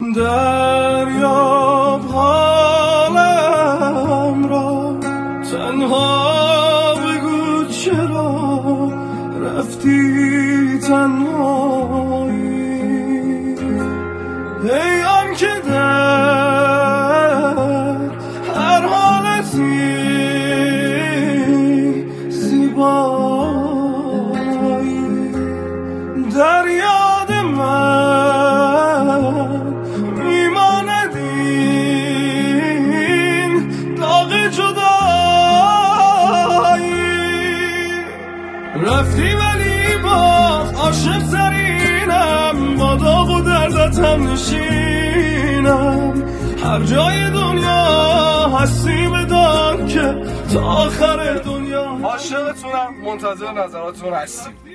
دریاب حالم را تنها بگو چرا رفتی تنهایی ای آن که در هر حالتی زیبایی در یاد من میماند این داغ جدایی رفتی ولی باز عاشق ترینم با داغ و دردتم نشینم هر جای دنیا هستی بدان که تا آخر دنیا عاشقتونم منتظر نظراتتون هستیم